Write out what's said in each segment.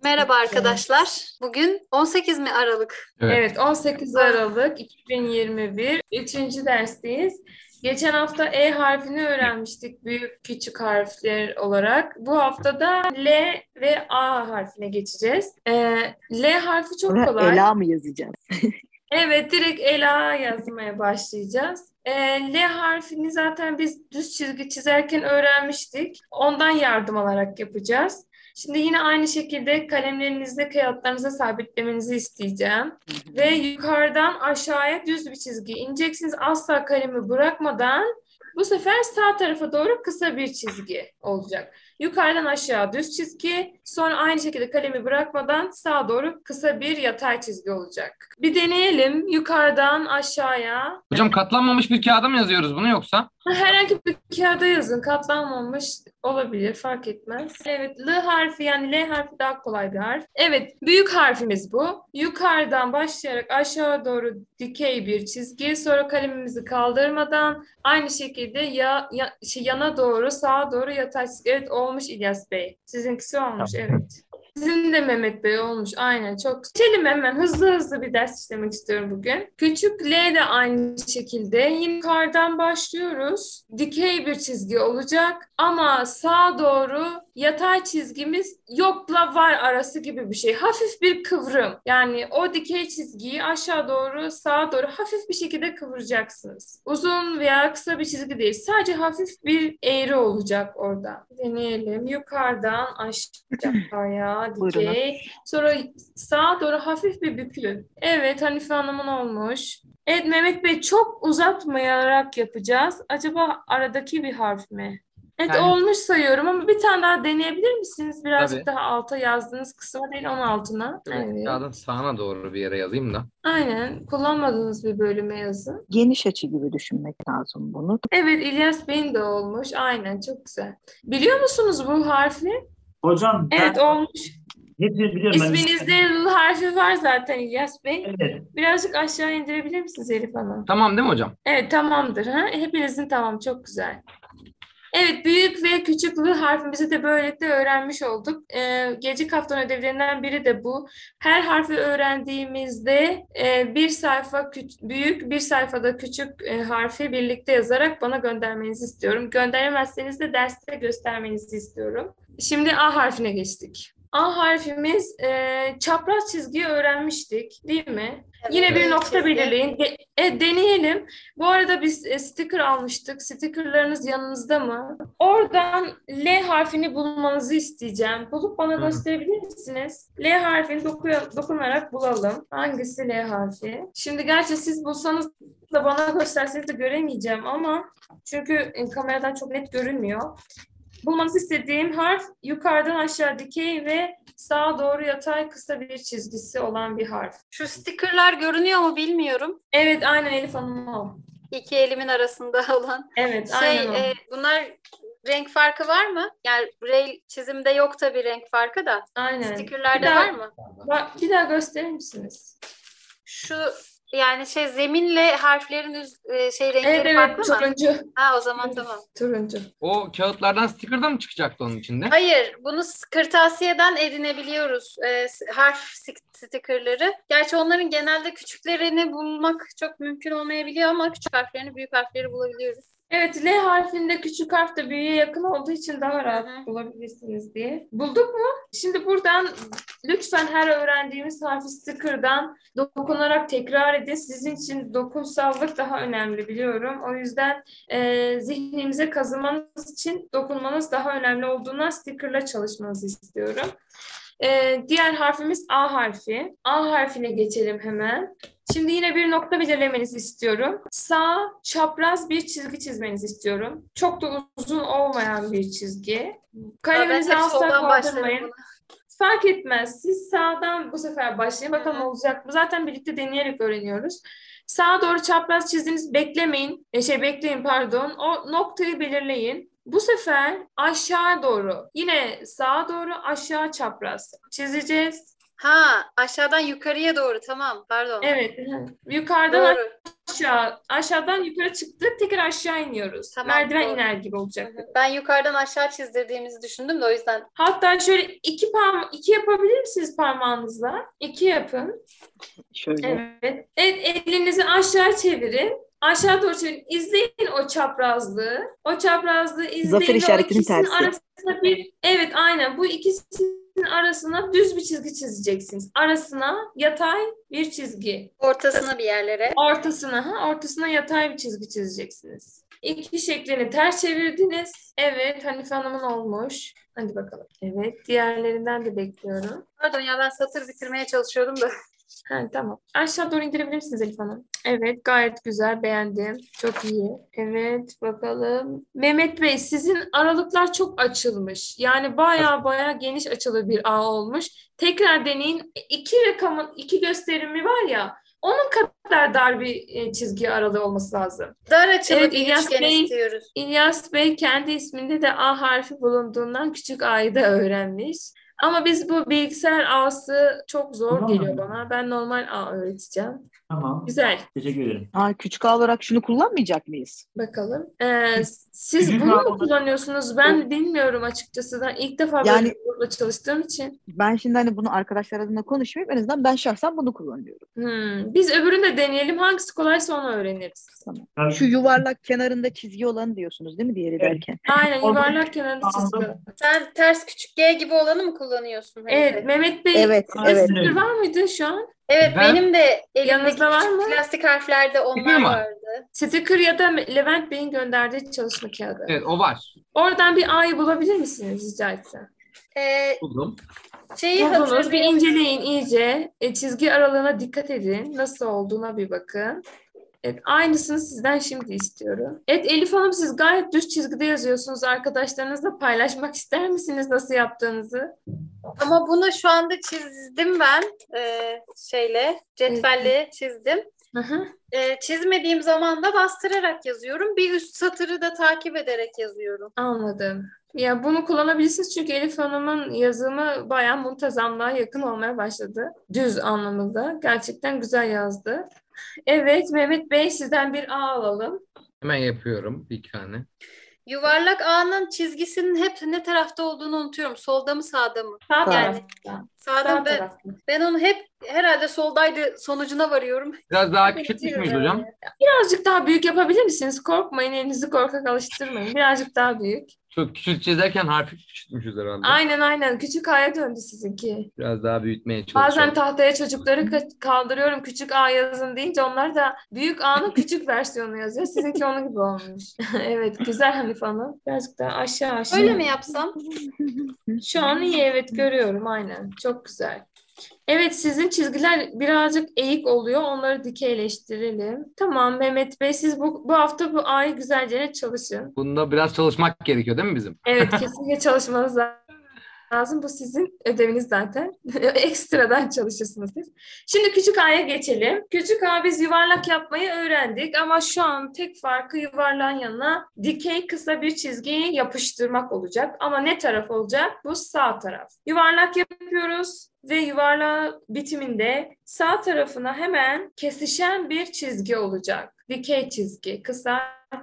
Merhaba arkadaşlar. Bugün 18 mi Aralık? Evet, 18 Aralık 2021. Üçüncü dersteyiz. Geçen hafta E harfini öğrenmiştik büyük küçük harfler olarak. Bu hafta da L ve A harfine geçeceğiz. L harfi çok Sonra kolay. Ela mı yazacağız? Evet, direkt Ela yazmaya başlayacağız. L harfini zaten biz düz çizgi çizerken öğrenmiştik. Ondan yardım alarak yapacağız. Şimdi yine aynı şekilde kalemlerinizde kağıtlarınıza sabitlemenizi isteyeceğim. Ve yukarıdan aşağıya düz bir çizgi ineceksiniz. Asla kalemi bırakmadan bu sefer sağ tarafa doğru kısa bir çizgi olacak. Yukarıdan aşağı düz çizgi, sonra aynı şekilde kalemi bırakmadan sağa doğru kısa bir yatay çizgi olacak. Bir deneyelim. Yukarıdan aşağıya. Hocam katlanmamış bir kağıda mı yazıyoruz bunu yoksa? Herhangi bir kağıda yazın. Katlanmamış olabilir. Fark etmez. Evet. L harfi yani L harfi daha kolay bir harf. Evet. Büyük harfimiz bu. Yukarıdan başlayarak aşağı doğru dikey bir çizgi. Sonra kalemimizi kaldırmadan aynı şekilde yana doğru sağa doğru yatay çizgi. Evet olmuş İlyas Bey. Sizinkisi olmuş. Evet. Sizin de Mehmet Bey olmuş. Aynen çok. Geçelim hemen. Hızlı bir ders işlemek istiyorum bugün. Küçük L de aynı şekilde. Yine yukarıdan başlıyoruz. Dikey bir çizgi olacak. Ama sağa doğru yatay çizgimiz yokla var arası gibi bir şey. Hafif bir kıvrım. Yani o dikey çizgiyi aşağı doğru sağa doğru hafif bir şekilde kıvıracaksınız. Uzun veya kısa bir çizgi değil. Sadece hafif bir eğri olacak orada. Deneyelim. Yukarıdan aşağıya Buyurunuz. dikey. Sonra sağa doğru hafif bir bükülün. Evet, Hanife Hanım'ın olmuş. Evet, Mehmet Bey çok uzatmayarak yapacağız. Acaba aradaki bir harf mi? Evet, Yani olmuş sayıyorum ama bir tane daha deneyebilir misiniz? Birazcık tabii. daha alta yazdığınız kısma değil, onun altına. Şöyle Evet. kağıdın sağına doğru bir yere yazayım da. Aynen. Kullanmadığınız bir bölüme yazın. Geniş açı gibi düşünmek lazım bunu. Evet, İlyas Bey'in de olmuş. Aynen, çok güzel. Biliyor musunuz bu harfi? Hocam Evet, ben olmuş. hepsini biliyorum ben. İsminizde L harfi var zaten İlyas Bey. Evet. Birazcık aşağı indirebilir misiniz Elif Hanım? Tamam değil mi hocam? Evet, tamamdır. Ha? Hepinizin tamam, çok güzel. Evet, büyük ve küçük L harfimizi de böylelikle öğrenmiş olduk. Gelecek haftanın ödevlerinden biri de bu. Her harfi öğrendiğimizde bir sayfa büyük, bir sayfada küçük harfi birlikte yazarak bana göndermenizi istiyorum. Gönderemezseniz de derste göstermenizi istiyorum. Şimdi A harfine geçtik. A harfimiz çapraz çizgiyi öğrenmiştik, değil mi? Evet, Yine bir iyi nokta çizgi. belirleyin. Deneyelim. Bu arada biz sticker almıştık. Stickerlarınız yanınızda mı? Oradan L harfini bulmanızı isteyeceğim. Bulup bana Hı. gösterebilir misiniz? L harfini dokunarak bulalım. Hangisi L harfi? Şimdi gerçi siz bulsanız da bana gösterseniz de göremeyeceğim ama çünkü kameradan çok net görünmüyor. Bulmanızı istediğim harf yukarıdan aşağı dikey ve sağa doğru yatay kısa bir çizgisi olan bir harf. Şu stickerlar görünüyor mu bilmiyorum. Evet, aynen Elif Hanım o. İki elimin arasında olan. Evet, aynen o. Bunlar renk farkı var mı? Yani braille çizimde yok tabii renk farkı da. Aynen. Stickerlarda var mı? Bir daha gösterir misiniz? Şu yani zeminle harflerin renkleri Evet, farklı mı? turuncu. Ha, o zaman tamam. Turuncu. O kağıtlardan sticker da mı çıkacaktı onun içinde? Hayır, bunu kırtasiyeden edinebiliyoruz harf stickerları. Gerçi onların genelde küçüklerini bulmak çok mümkün olmayabiliyor ama küçük harflerini, büyük harfleri bulabiliyoruz. Evet, L harfinde küçük harf de büyüğe yakın olduğu için daha rahat Hı hı. bulabilirsiniz diye. Bulduk mu? Şimdi buradan lütfen her öğrendiğimiz harfi sticker'dan dokunarak tekrar edin. Sizin için dokunsallık daha önemli biliyorum. O yüzden zihnimize kazımanız için dokunmanız daha önemli olduğundan sticker'la çalışmanızı istiyorum. Diğer harfimiz A harfi. A harfine geçelim hemen. Şimdi yine bir nokta belirlemenizi istiyorum. Sağ çapraz bir çizgi çizmenizi istiyorum. Çok da uzun olmayan bir çizgi. Kaleminizi Ben hep asla soldan başlarım kaldırmayın. buna. Fark etmez. Siz sağdan bu sefer başlayın. Bakalım olacak mı? Zaten birlikte deneyerek öğreniyoruz. Sağa doğru çapraz çizdiğiniz beklemeyin. Bekleyin pardon. O noktayı belirleyin. Bu sefer aşağı doğru. Yine sağa doğru aşağı çapraz çizeceğiz. Ha, aşağıdan yukarıya doğru, tamam, pardon. Evet. Yukarıdan Doğru. aşağıdan yukarı çıktık, tekrar aşağı iniyoruz. Tamam, Merdiven doğru. iner gibi olacak. Ben yukarıdan aşağı çizdirdiğimizi düşündüm de o yüzden. Hatta şöyle iki yapabilir misiniz parmağınızla? İki yapın. Şöyle. Evet. Elinizi aşağı çevirin. Aşağı doğru çevirin. İzleyin o çaprazlığı. O çaprazlığı izleyin. Zafer ve o işaretinin ikisinin tersi. arasına evet, aynen. Bu ikisinin arasına düz bir çizgi çizeceksiniz. Arasına yatay bir çizgi. Ortasına bir yerlere. Ortasına yatay bir çizgi çizeceksiniz. İki şeklini ters çevirdiniz. Evet, Hanife Hanım'ın olmuş. Hadi bakalım. Evet, diğerlerinden de bekliyorum. Pardon ya, ben satır bitirmeye çalışıyordum da. Ha, tamam. Aşağı doğru indirebilir misiniz Elif Hanım? Evet, gayet güzel, beğendim. Çok iyi. Evet, bakalım. Mehmet Bey, sizin aralıklar çok açılmış. Yani baya geniş açılı bir ağ olmuş. Tekrar deneyin. İki gösterimi var ya, onun kadar dar bir çizgi aralığı olması lazım. Dar açılı Evet, bir İlyas üçgen Bey. istiyoruz. İlyas Bey kendi isminde de A harfi bulunduğundan küçük A'yı da öğrenmiş. Ama biz bu bilgisayar ağası çok zor Tamam. geliyor bana. Ben normal ağ öğreteceğim. Tamam. Güzel. Teşekkür ederim. Küçük A olarak şunu kullanmayacak mıyız? Bakalım. Siz Küçük bunu ağ mu olarak- kullanıyorsunuz? Ben bilmiyorum açıkçası. Ben ilk defa böyle Yani- bir grupla çalıştığım için. Ben şimdi hani bunu arkadaşlar adına konuşmayayım. En azından ben şahsen bunu kullanıyorum. Biz öbürünü de deneyelim. Hangisi kolaysa onu öğreniriz. Tabii. Şu yuvarlak kenarında çizgi olanı diyorsunuz değil mi diğeri Evet. derken? Aynen, Oldu. yuvarlak kenarında çizgi. Anladım. Sen ters küçük G gibi olanı mı kullanıyorsun? Evet, Hanife? Mehmet Bey. Evet, Aynen evet. öyle. Var mıydı şu an? Evet, Ben- benim de elimdeki Yanınızda var küçük mı? plastik harflerde onlar Sticker mı? vardı. Sticker ya da Levent Bey'in gönderdiği çalışma kağıdı. Evet, o var. Oradan bir A'yı bulabilir misiniz rica etsem? Buldum. Şeyi Buldunuz, bir hatırlayayım. inceleyin iyice. Çizgi aralığına dikkat edin. Nasıl olduğuna bir bakın. Evet, aynısını sizden şimdi istiyorum. Evet, Elif Hanım, siz gayet düz çizgide yazıyorsunuz. Arkadaşlarınızla paylaşmak ister misiniz nasıl yaptığınızı? Ama bunu şu anda çizdim ben. Cetvelle çizdim. Hı hı. Çizmediğim zaman da bastırarak yazıyorum. Bir üst satırı da takip ederek yazıyorum. Anladım. Ya bunu kullanabilirsiniz çünkü Elif Hanım'ın yazımı bayağı muntazamlığa yakın olmaya başladı. Düz anlamında. Gerçekten güzel yazdı. Evet, Mehmet Bey, sizden bir A alalım. Hemen yapıyorum bir tane. Yuvarlak ağının çizgisinin hep ne tarafta olduğunu unutuyorum. Solda mı sağda mı? Sağ Sağ. tarafta. Sağda Sağ mı? tarafta. Ben onu hep herhalde soldaydı sonucuna varıyorum. Biraz daha küçültmüş müyüz hocam? Birazcık daha büyük yapabilir misiniz? Korkmayın, elinizi korkak alıştırmayın. Birazcık daha büyük. Çok küçülteceğiz derken harfi küçültmüşüz herhalde. Aynen. Küçük A'ya döndü sizinki. Biraz daha büyütmeye Bazen çalışıyorum. tahtaya çocukları kaldırıyorum. Küçük A yazın deyince onlar da büyük A'nın küçük versiyonu yazıyor. Sizinki onun gibi olmuş. Evet, güzel Hanife Hanım. Birazcık daha aşağı. Öyle mi yapsam? Şu an iyi, evet, görüyorum aynen. Çok güzel. Evet, sizin çizgiler birazcık eğik oluyor. Onları dikeyleştirelim. Tamam Mehmet Bey, siz bu hafta bu A'yı güzelce çalışın. Bunda biraz çalışmak gerekiyor değil mi bizim? Evet, kesinlikle çalışmanız lazım. Bu sizin ödeviniz zaten. Ekstradan çalışırsınız siz. Şimdi küçük A'ya geçelim. Küçük A, biz yuvarlak yapmayı öğrendik ama şu an tek farkı yuvarlağın yanına dikey kısa bir çizgiyi yapıştırmak olacak. Ama ne taraf olacak? Bu sağ taraf. Yuvarlak yapıyoruz ve yuvarlağın bitiminde sağ tarafına hemen kesişen bir çizgi olacak. Dikey çizgi. Kısa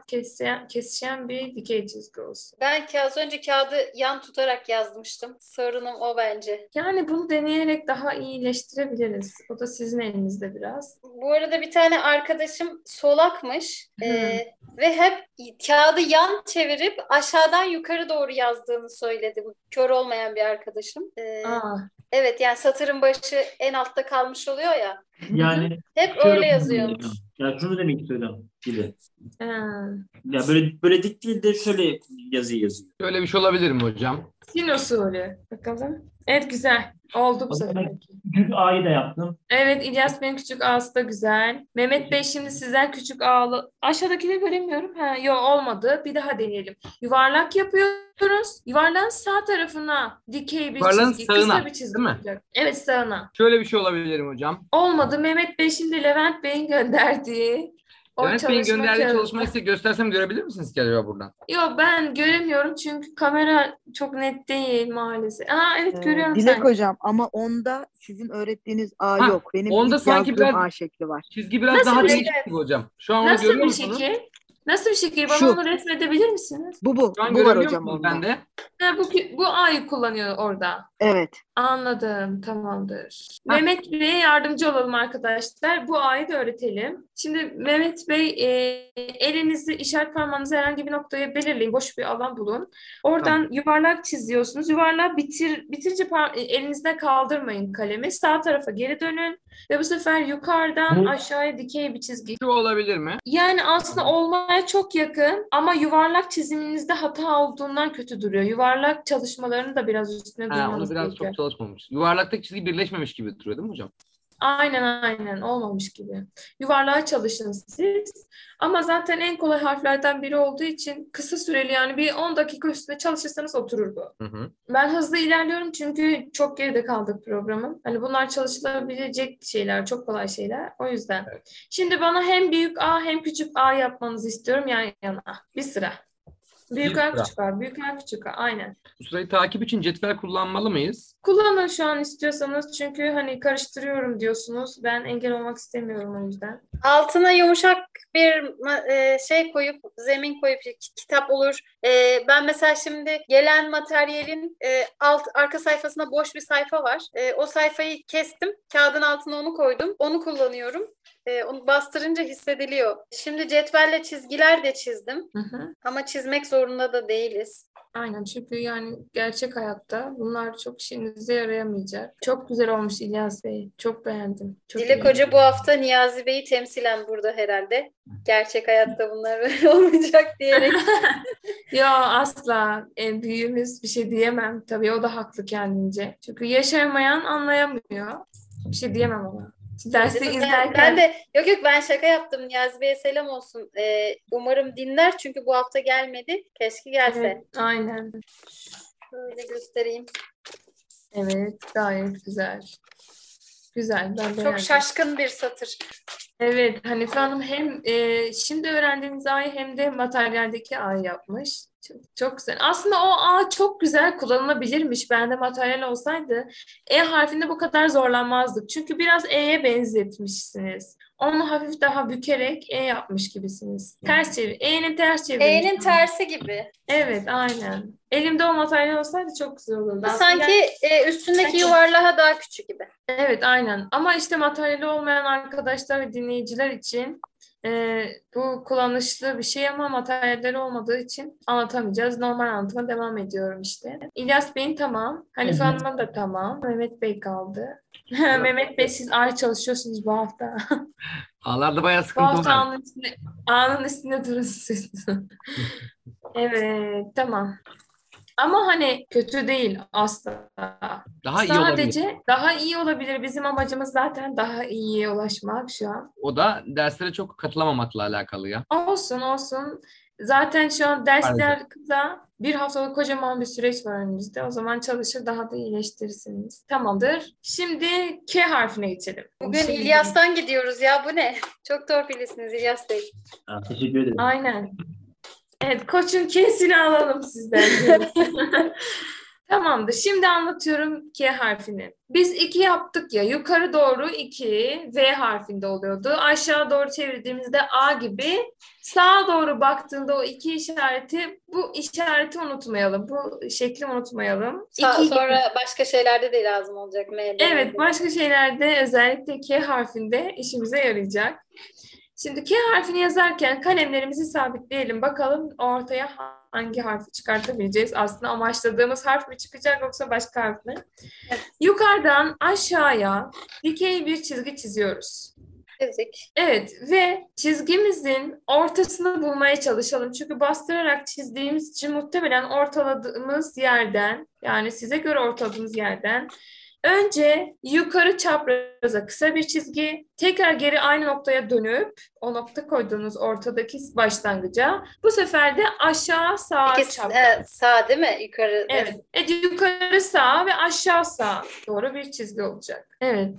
kesişen bir dikey çizgi olsun. Ben az önce kağıdı yan tutarak yazmıştım. Sorunum o bence. Yani bunu deneyerek daha iyileştirebiliriz. O da sizin elinizde biraz. Bu arada bir tane arkadaşım solakmış. Ve hep kağıdı yan çevirip aşağıdan yukarı doğru yazdığını söyledi. Bu kör olmayan bir arkadaşım. Aa, Evet, yani satırın başı en altta kalmış oluyor ya. Yani Hep şöyle öyle yazıyormuş. Ya şunu demek istiyorum gibi. ha. Ya böyle dik değil de şöyle yazı yazıyor. Böyle bir şey olabilir mi hocam? Çin usulü. Bakalım. Evet, güzel. Oldu bu O zaman sefer. küçük A'yı da yaptım. Evet, İlyas Bey'in küçük A'sı da güzel. Mehmet Bey, şimdi sizden küçük A'lı. Aşağıdakini göremiyorum. Yok, olmadı. Bir daha deneyelim. Yuvarlak yapıyoruz. Yuvarlağın sağ tarafına dikey bir Yuvarlağın çizgi. sağına, Kısa bir çizgi değil mi? olacak. Evet, sağına. Şöyle bir şey olabilir mi hocam? Olmadı. Mehmet Bey, şimdi Levent Bey'in gönderdiği O Levent Bey'in çalışma gönderdiği kağıdı. çalışmayı size göstersem görebilir misiniz ki acaba buradan? Yok, ben göremiyorum çünkü kamera çok net değil maalesef. Aa, evet, görüyorum Dilek sanki. hocam ama onda sizin öğrettiğiniz A Ha, yok. Benim onda ilk sanki yazdığım biraz A şekli var. çizgi biraz Nasıl daha bir değişik şey? gibi hocam. Şu an onu Nasıl görüyor bir musunuz? şekil? Nasıl bir şekil? Bana Şu. onu resmedebilir misiniz? Bu. Şu an Bu var görebiliyor hocam musunuz onda. bende? Ha, bu A'yı kullanıyor orada. Evet. Anladım, tamamdır. Ha. Mehmet Bey'e yardımcı olalım arkadaşlar. Bu A'yı da öğretelim. Şimdi Mehmet Bey, elinizi, işaret parmağınızı herhangi bir noktaya belirleyin. Boş bir alan bulun. Oradan yuvarlak çiziyorsunuz. Yuvarlağı bitirince elinizde kaldırmayın kalemi. Sağ tarafa geri dönün. Ve bu sefer yukarıdan aşağıya dikey bir çizgi. Şu olabilir mi? Yani aslında olmaya çok yakın ama yuvarlak çiziminizde hata olduğundan kötü duruyor. Yuvarlak çalışmalarını da biraz üstüne Ha, durmanız onu biraz gerekiyor. çok çalışmamış. Yuvarlaktaki çizgi birleşmemiş gibi duruyor değil mi hocam? Aynen olmamış gibi. Yuvarlığa çalışın siz. Ama zaten en kolay harflerden biri olduğu için kısa süreli, yani bir 10 dakika üstünde çalışırsanız oturur bu. Hı hı. Ben hızlı ilerliyorum çünkü çok geride kaldık programın. Hani bunlar çalışılabilecek şeyler, çok kolay şeyler. O yüzden. Evet. Şimdi bana hem büyük A hem küçük A yapmanızı istiyorum yan yana. Bir sıra. Büyük Bir A, sıra. küçük A, büyük A, küçük A. Aynen. Bu sırayı takip için cetvel kullanmalı mıyız? Kullanın şu an istiyorsanız çünkü hani karıştırıyorum diyorsunuz. Ben engel olmak istemiyorum o yüzden. Altına yumuşak bir şey koyup, zemin koyup kitap olur. Ben mesela şimdi gelen materyalin arka sayfasında boş bir sayfa var. O sayfayı kestim. Kağıdın altına onu koydum. Onu kullanıyorum. Onu bastırınca hissediliyor. Şimdi cetvelle çizgiler de çizdim. Hı hı. Ama çizmek zorunda da değiliz. Aynen, çünkü yani gerçek hayatta bunlar çok işinize yarayamayacak. Çok güzel olmuş İlyas Bey. Çok beğendim. Çok Dilek iyi. Hoca bu hafta Niyazi Bey'i temsilen burada herhalde. Gerçek hayatta bunlar böyle olmayacak diyerek. Ya asla, en büyüğümüz, bir şey diyemem. Tabii o da haklı kendince. Çünkü yaşamayan anlayamıyor. Bir şey diyemem ona. Dersi Ben izlerken de yok ben şaka yaptım. Niyazi Bey'e selam olsun. Umarım dinler çünkü bu hafta gelmedi. Keşke gelse. evet, aynen. Şöyle göstereyim. Evet, gayet güzel. Güzel, ben beğendim. Çok şaşkın bir satır. Evet, Hanife Hanım hem şimdi öğrendiğimiz A'yı hem de materyaldeki A'yı yapmış. Çok güzel. Aslında o A çok güzel kullanılabilirmiş. Bende materyal olsaydı E harfinde bu kadar zorlanmazdık. Çünkü biraz E'ye benzetmişsiniz. Onu hafif daha bükerek E yapmış gibisiniz. Ters çevir. E'nin ters çevirmiş. E'nin tersi gibi. Evet, aynen. Elimde o materyal olsaydı çok güzel olurdu. Bu Aslında sanki üstündeki yuvarlağa daha küçük gibi. evet, aynen. Ama işte materyali olmayan arkadaşlar ve dinleyiciler için bu kullanışlı bir şey ama materyalleri olmadığı için anlatamayacağız. Normal anlatıma devam ediyorum işte. İlyas Bey'in tamam. Hanife Hanım'ın da tamam. Mehmet Bey kaldı. Mehmet Bey, siz ağır çalışıyorsunuz bu hafta. Ağlarda bayağı Bu sıkıntı hafta var. anın üstünde durun siz. Evet, tamam. Ama hani kötü değil asla. Daha iyi olabilir. Sadece daha iyi olabilir. Bizim amacımız zaten daha iyiye ulaşmak şu an. O da derslere çok katılamamakla alakalı ya. Olsun. Zaten şu an derslerde bir haftalık kocaman bir süreç var önümüzde. O zaman çalışır daha da iyileştirirsiniz. Tamamdır. Şimdi K harfine geçelim. Bugün Şimdi- İlyas'tan gidiyoruz ya, bu ne? Çok torpilisiniz İlyas Bey. Teşekkür ederim. Aynen. Evet, koçun K'sini alalım sizden. Tamamdır. Şimdi anlatıyorum K harfini. Biz 2 yaptık ya. Yukarı doğru 2 V harfinde oluyordu. Aşağı doğru çevirdiğimizde A gibi. Sağa doğru baktığında o 2 işareti, bu işareti unutmayalım. Bu şekli unutmayalım. Sonra başka şeylerde de lazım olacak. M'de. Evet, başka şeylerde özellikle K harfinde işimize yarayacak. Şimdi K harfini yazarken kalemlerimizi sabitleyelim. Bakalım ortaya hangi harfi çıkartabileceğiz? Aslında amaçladığımız harf mi çıkacak yoksa başka harf mi? Evet. Yukarıdan aşağıya dikey bir çizgi çiziyoruz. Çizik. Evet ve çizgimizin ortasını bulmaya çalışalım. Çünkü bastırarak çizdiğimiz için muhtemelen ortaladığımız yerden, yani size göre ortaladığımız yerden önce yukarı çapraza kısa bir çizgi, tekrar geri aynı noktaya dönüp o nokta koyduğunuz ortadaki başlangıca, bu sefer de aşağı sağa İkisi, çapraz. sağ değil mi? Yukarı. Evet. Yukarı sağ ve aşağı sağ doğru bir çizgi olacak. Evet.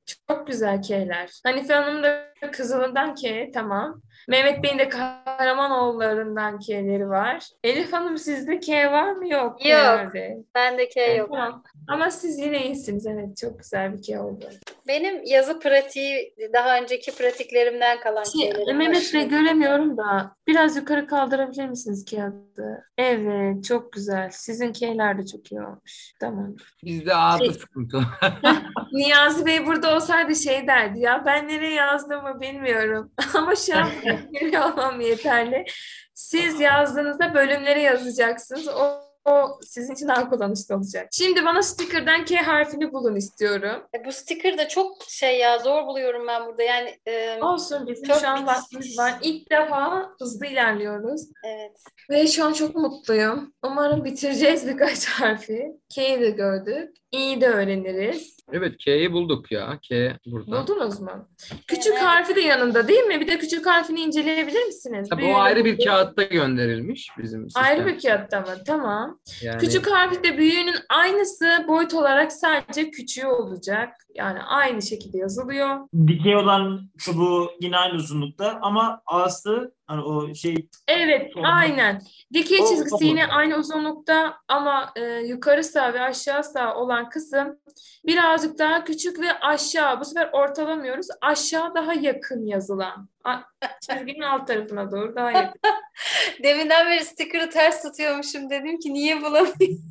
Çok güzel K'ler. Hanife Hanım da kızılından K, tamam. Mehmet Bey'in de Kahramanoğullarından K'leri var. Elif Hanım sizde K var mı? Yok. Yok. Herhalde. Bende K yok. Tamam. Ama siz yine iyisiniz. Evet, çok güzel bir K oldu. Benim yazı pratiği daha önceki pratiklerimden kalan şeylerim. Mehmet Bey göremiyorum da biraz yukarı kaldırabilir misiniz kağıdı? Evet, çok güzel. Sizin K'ler de çok iyi olmuş. Tamam. Bizde ağırdı sıkıntı. Niyazi Bey burada olsaydı şey derdi ya, ben nereye yazdığımı bilmiyorum. Ama şu an görüyor olmam yeterli. Siz yazdığınızda bölümleri yazacaksınız. O sizin için daha kullanışlı olacak. Şimdi bana sticker'dan K harfini bulun istiyorum. Bu sticker da çok zor buluyorum ben burada. Yani Olsun, bizim çok şu an bitiş- vaktimiz var. İlk defa hızlı ilerliyoruz. evet. Ve şu an çok mutluyum. Umarım bitireceğiz birkaç harfi. K'yi de gördük. İ'yi de öğreniriz. Evet, K'yi bulduk ya. K burada. Buldunuz mu? Küçük Evet. harfi de yanında değil mi? Bir de küçük harfini inceleyebilir misiniz? Tabii Büyüğünü o ayrı bir bulduk. kağıtta gönderilmiş bizim Ayrı sistem. bir kağıtta mı? Tamam. Yani Küçük harfi de büyüğünün aynısı, boyut olarak sadece küçüğü olacak. Yani aynı şekilde yazılıyor. Dikey olan çubuğu yine aynı uzunlukta ama ağası hani o şey Evet, Tamam. aynen. Dikey O- çizgisi o yine burada. aynı uzunlukta ama yukarı sağ ve aşağı sağ olan kısım birazcık daha küçük ve aşağı. Bu sefer ortalamıyoruz. Aşağı daha yakın yazılan. Çizginin alt tarafına doğru daha yakın. Deminden beri sticker'ı ters tutuyormuşum. Dedim ki niye bulamıyorum?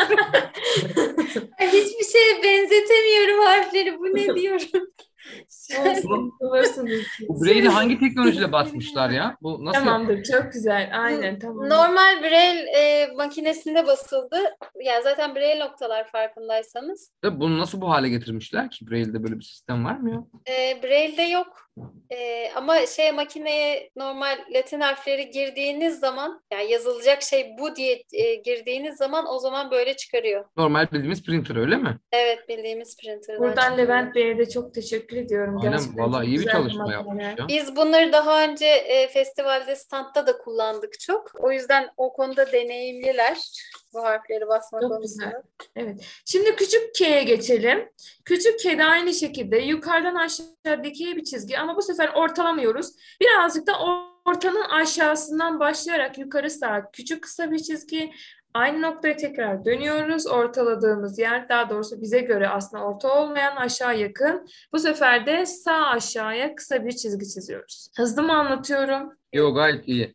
Hiçbir şeye benzetemiyorum harfleri. Bu ne diyorum? Olsun, bulursunuz. bu Braille'i hangi teknolojide basmışlar ya? Bu nasıl? Tamamdır, çok güzel. Aynen, tamam. Normal Braille makinesinde basıldı. Yani zaten Braille noktalar farkındaysanız. Tabii bunu nasıl bu hale getirmişler ki? Braille'de böyle bir sistem var mı ya? Braille'de yok. Ama makineye normal Latin harfleri girdiğiniz zaman, yani yazılacak şey bu diye girdiğiniz zaman o zaman böyle çıkarıyor. Normal bildiğimiz printer öyle mi? Evet, bildiğimiz printer'dan Buradan çıkıyor. Levent Bey'e de çok teşekkür ediyorum. Aynen, Gerçekten vallahi çok iyi bir güzel çalışma makineler. yapmış ya. Biz bunları daha önce festivalde, standta da kullandık çok. O yüzden o konuda deneyimliler bu harfleri basma Çok konusunda. güzel. Evet. Şimdi küçük K'ye geçelim. Küçük K de aynı şekilde yukarıdan aşağı dikey bir çizgi ama bu sefer ortalamıyoruz. Birazcık da ortanın aşağısından başlayarak yukarı sağa küçük kısa bir çizgi. Aynı noktaya tekrar dönüyoruz. Ortaladığımız yer, daha doğrusu bize göre aslında orta olmayan, aşağı yakın. Bu sefer de sağ aşağıya kısa bir çizgi çiziyoruz. Hızlı mı anlatıyorum? Yok, gayet iyi.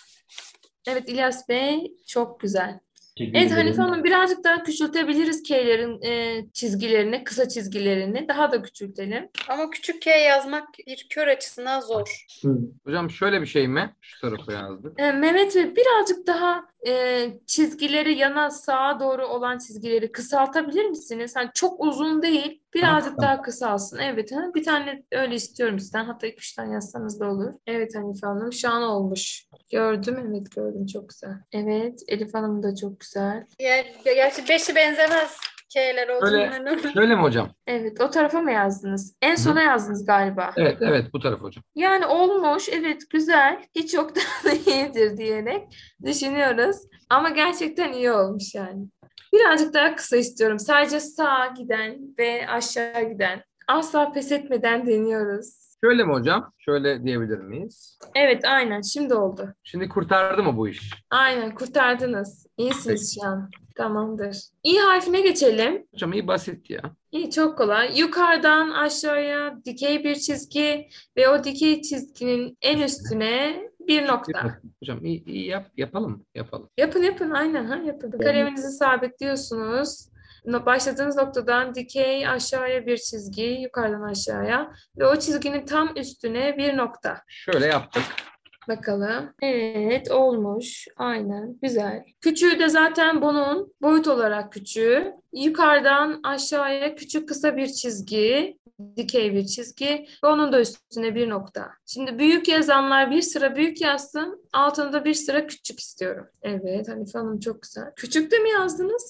Evet İlyas Bey, çok güzel. Teşekkür Evet ederim. Hanife Hanım, birazcık daha küçültebiliriz K'lerin çizgilerini, kısa çizgilerini. Daha da küçültelim. Ama küçük K yazmak bir kör açısından zor. Hocam şöyle bir şey mi? Şu tarafa yazdık. Mehmet Bey, birazcık daha çizgileri yana sağa doğru olan çizgileri kısaltabilir misiniz? Hani çok uzun değil, birazcık daha kısalsın. Evet, bir tane öyle istiyorum sizden. Hatta 2-3 tane yazsanız da olur. Evet Hanife Hanım, şu an olmuş. Gördüm, evet gördüm. Çok güzel. Evet, Elif Hanım da çok güzel. Yani, gerçi beşi benzemez K'ler olduğundan. Şöyle mi hocam? Evet, o tarafa mı yazdınız? En sona yazdınız galiba. Evet, bu taraf hocam. Yani olmuş, evet güzel, hiç yoktan iyidir diyerek düşünüyoruz. Ama gerçekten iyi olmuş yani. Birazcık daha kısa istiyorum. Sadece sağa giden ve aşağı giden. Asla pes etmeden deniyoruz. Şöyle mi hocam? Şöyle diyebilir miyiz? Evet, aynen, şimdi oldu. Şimdi kurtardı mı bu iş? Aynen, kurtardınız. İyisiniz şu an. Tamamdır. İ harfine geçelim. Hocam iyi, basit ya. İyi, çok kolay. Yukarıdan aşağıya dikey bir çizgi ve o dikey çizginin en üstüne bir nokta. Hocam iyi yapalım. Yapın aynen yapın. Kaleminizi sabitliyorsunuz. Başladığınız noktadan dikey aşağıya bir çizgi, yukarıdan aşağıya ve o çizginin tam üstüne bir nokta. Şöyle yaptık. Bakalım. Evet, olmuş. Aynen. Güzel. Küçüğü de zaten bunun boyut olarak küçüğü. Yukarıdan aşağıya küçük kısa bir çizgi, dikey bir çizgi ve onun da üstüne bir nokta. Şimdi büyük yazanlar bir sıra büyük yazsın. Altında bir sıra küçük istiyorum. Evet, Hanife Hanım çok güzel. Küçük de mi yazdınız?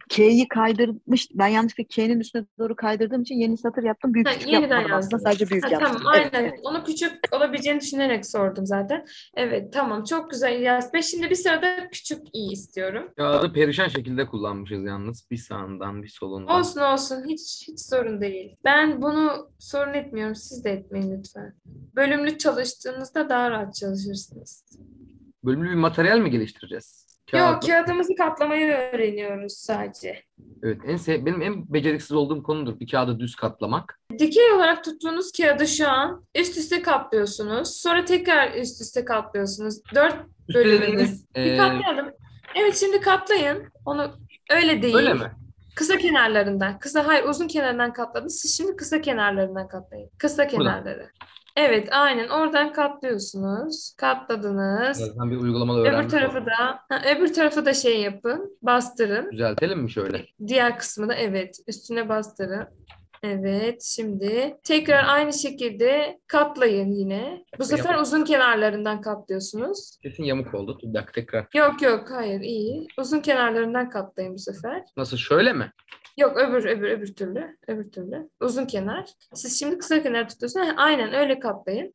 K'yi kaydırmış. Ben yanlışlıkla K'nin üstüne doğru kaydırdığım için yeni satır yaptım. Büyük Ha, küçük yeniden yapmadım aslında. yazdım. Sadece büyük Ha, yaptım. tamam, Evet, aynen. evet. Onu küçük olabileceğini düşünerek sordum zaten. Evet, tamam. Çok güzel İlyas Bey. Şimdi bir sırada küçük i istiyorum. Kağıdı perişan şekilde kullanmışız yalnız. Bir sağından bir solundan. Olsun olsun. Hiç sorun değil. Ben bunu sorun etmiyorum. Siz de etmeyin lütfen. Bölümlü çalıştığınızda daha rahat çalışırsınız. Bölümlü bir materyal mi geliştireceğiz? Yok, kağıdımızı katlamayı öğreniyoruz sadece. Evet, benim en beceriksiz olduğum konudur bir kağıdı düz katlamak. Dikey olarak tuttuğunuz kağıdı şu an üst üste katlıyorsunuz. Sonra tekrar üst üste katlıyorsunuz. 4 Üste bölümünü. dediğiniz, Bir katlayalım. Evet, şimdi katlayın. Onu öyle değil. öyle mi? Kısa kenarlarından. Hayır, uzun kenarından katladınız. Siz şimdi kısa kenarlarından katlayın. Kısa kenarları. Evet, aynen. Oradan katlıyorsunuz. Katladınız. Birazdan bir uygulamalı Öbür öğrenmiş tarafı oldum. da, öbür tarafı da şey yapın. Bastırın. Düzeltelim mi şöyle? Diğer kısmı da evet. Üstüne bastırın. Evet, şimdi tekrar aynı şekilde katlayın yine. Bu sefer uzun kenarlarından katlıyorsunuz. Kesin yamuk oldu. Bir dakika tekrar. Yok, hayır, iyi. Uzun kenarlarından katlayın bu sefer. Nasıl, şöyle mi? Yok, öbür türlü. Öbür türlü. Uzun kenar. Siz şimdi kısa kenar tutuyorsunuz. Aynen öyle katlayın.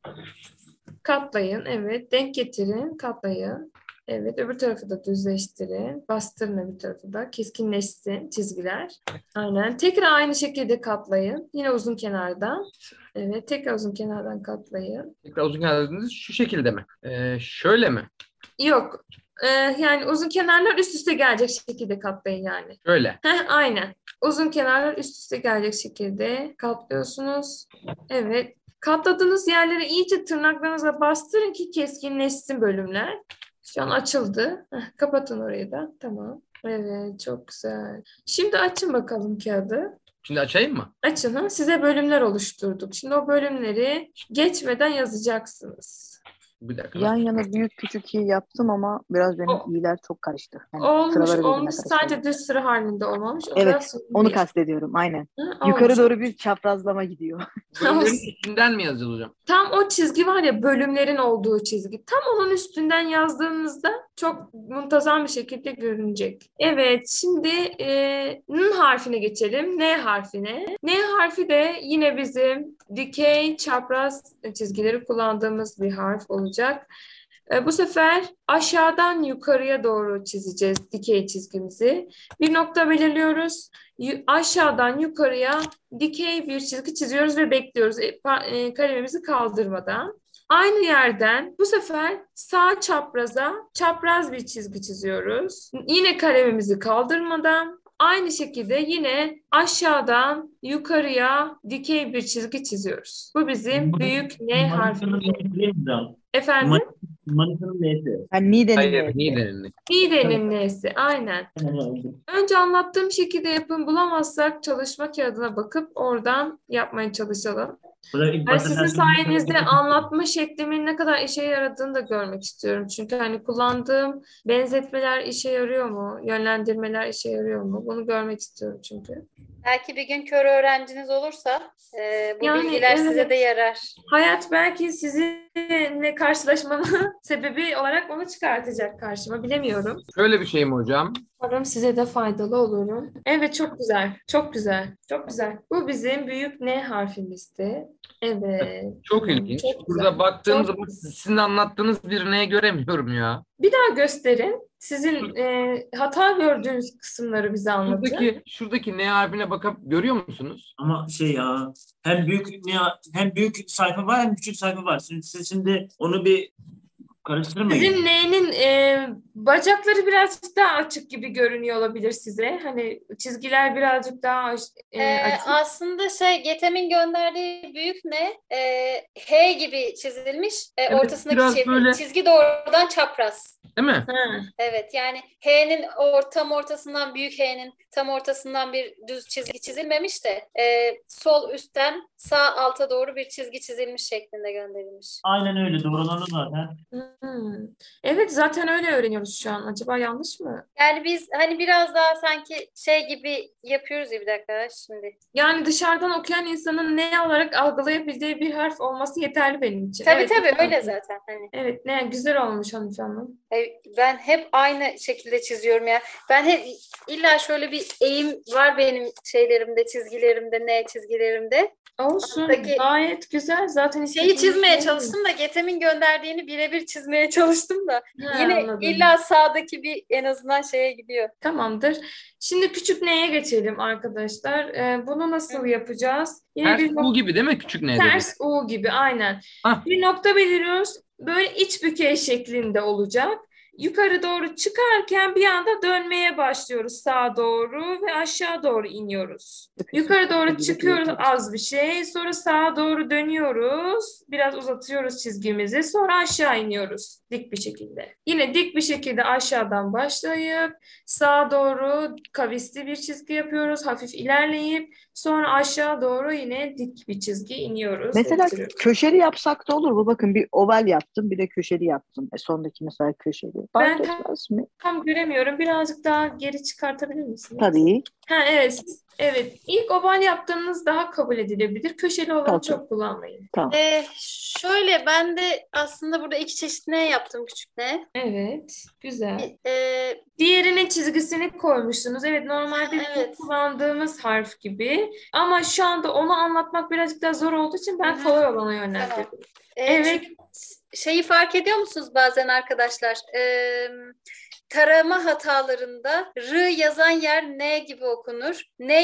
Katlayın, evet. Denk getirin, katlayın. Evet, öbür tarafı da düzleştirin. Bastırın öbür tarafı da. Keskinleşsin çizgiler. Aynen. Tekrar aynı şekilde katlayın. Yine uzun kenardan. Evet, tekrar uzun kenardan katlayın. Tekrar uzun kenar dediğiniz şu şekilde mi? Şöyle mi? Yok. Yani uzun kenarlar üst üste gelecek şekilde katlayın yani. Şöyle. Aynen. Uzun kenarlar üst üste gelecek şekilde katlıyorsunuz. Evet. Katladığınız yerlere iyice tırnaklarınızla bastırın ki keskinleşsin bölümler. Şu an açıldı. Kapatın orayı da. Tamam. Evet, çok güzel. Şimdi açın bakalım kağıdı. Şimdi açayım mı? Açın. Size bölümler oluşturduk. Şimdi o bölümleri geçmeden yazacaksınız. Bir dakika. Yan yana büyük küçük i yaptım ama biraz benim i'ler çok karıştı. Yani Olmuş, sıraları birbirine olmuş. karıştı. Sadece düz sıra halinde olmamış. O Evet, biraz sorun onu değil. kastediyorum. Aynen. Ha, Yukarı olmuş. doğru bir çaprazlama gidiyor. Bölümlerin üstünden mi yazacağız hocam? Tam o çizgi var ya, bölümlerin olduğu çizgi. Tam onun üstünden yazdığınızda çok muntazam bir şekilde görünecek. Evet, şimdi N harfine geçelim. N harfine. N harfi de yine bizim dikey, çapraz çizgileri kullandığımız bir harf olacak. Bu sefer aşağıdan yukarıya doğru çizeceğiz dikey çizgimizi. Bir nokta belirliyoruz. Aşağıdan yukarıya dikey bir çizgi çiziyoruz ve bekliyoruz kalemimizi kaldırmadan. Aynı yerden bu sefer sağ çapraza çapraz bir çizgi çiziyoruz. Yine kalemimizi kaldırmadan aynı şekilde yine aşağıdan yukarıya dikey bir çizgi çiziyoruz. Bu bizim büyük N harfimiz. Efendim? Manitanın neydi? Yani Niğde'nin Hayır, N'si. Niğde'nin. Niğde'nin N'si, aynen. Önce anlattığım şekilde yapın. Bulamazsak çalışma kağıdına bakıp oradan yapmaya çalışalım. Ben sizin sayenizde anlatma şeklimin ne kadar işe yaradığını da görmek istiyorum. Çünkü hani kullandığım benzetmeler işe yarıyor mu? Yönlendirmeler işe yarıyor mu? Bunu görmek istiyorum çünkü. Belki bir gün kör öğrenciniz olursa bu Yani bilgiler size evet. de yarar. Hayat belki sizinle karşılaşmanın sebebi olarak onu çıkartacak karşıma. Bilemiyorum. Şöyle bir şey mi hocam? Umarım size de faydalı olurum. Evet, çok güzel. Çok güzel. Çok güzel. Bu bizim büyük N harfimizdi. Evet. Çok ilginç. Çok Burada güzel. baktığım Çok- zaman sizin anlattığınız bir ne göremiyorum ya. Bir daha gösterin. Sizin hata gördüğünüz kısımları bize anlatın. Şuradaki ne harfine bakıp görüyor musunuz? Ama şey ya, hem büyük sayfa var hem küçük sayfa var. Şimdi onu bir karıştırmayın. Sizin N'nin bacakları birazcık daha açık gibi görünüyor olabilir size. Hani çizgiler birazcık daha açık. Aslında GTEM'in gönderdiği büyük ne? H gibi çizilmiş. Evet, Ortasındaki biraz böyle- çizgi doğrudan çapraz. Değil mi? Ha. Evet, yani H'nin tam ortasından, büyük H'nin tam ortasından bir düz çizgi çizilmemiş de sol üstten sağ alta doğru bir çizgi çizilmiş şeklinde gönderilmiş. Aynen öyle, doğrulanır zaten. Evet, zaten öyle öğreniyoruz şu an. Acaba yanlış mı? Yani biz hani biraz daha sanki gibi yapıyoruz ya, bir dakika şimdi. Yani dışarıdan okuyan insanın ne olarak algılayabildiği bir harf olması yeterli benim için. Tabii Evet, tabii lütfen. öyle zaten. Hani. Evet, ne güzel olmuş Hanife Hanım. Ben hep aynı şekilde çiziyorum ya. Ben hep illa şöyle bir eğim var benim şeylerimde, çizgilerimde, ne çizgilerimde. Olsun. Alttaki Gayet güzel. Zaten şeyi istediğiniz çizmeye şey. çalıştım da Getem'in gönderdiğini birebir çizmeye çalıştım da Ha, yine anladım. illa sağdaki bir en azından şeye gidiyor. Tamamdır. Şimdi küçük neye geçelim arkadaşlar? Bunu nasıl yapacağız? Yine Ters bir U gibi değil mi? Küçük ne dedi? ters U gibi aynen. Hah. Bir nokta beliriyoruz. Böyle iç bükey şeklinde olacak. Yukarı doğru çıkarken bir anda dönmeye başlıyoruz sağa doğru ve aşağı doğru iniyoruz. Yukarı doğru çıkıyoruz az bir şey. Sonra sağa doğru dönüyoruz. Biraz uzatıyoruz çizgimizi. Sonra aşağı iniyoruz dik bir şekilde. Yine dik bir şekilde aşağıdan başlayıp sağa doğru kavisli bir çizgi yapıyoruz. Hafif ilerleyip sonra aşağı doğru yine dik bir çizgi iniyoruz. Mesela Bitiriyoruz. köşeli yapsak da olur mu? Bakın bir oval yaptım, bir de köşeli yaptım. Sondaki mesela köşeli. Ben Fark etmez mi? tam göremiyorum. Birazcık daha geri çıkartabilir misiniz? Tabii. Ha, evet. Evet. İlk oval yaptığınız daha kabul edilebilir. Köşeli olanı Tamam. çok kullanmayın. Tamam. Şöyle ben de aslında burada iki çeşit ne yaptım küçük ne. Evet. Güzel. Ee, Diğerinin çizgisini koymuşsunuz. Evet, normalde Evet. kullandığımız harf gibi. Ama şu anda onu anlatmak birazcık daha zor olduğu için ben kolay olana yönlendirdim. Evet. çünkü şeyi fark ediyor musunuz bazen arkadaşlar? Tarama hatalarında r yazan yer n gibi okunur.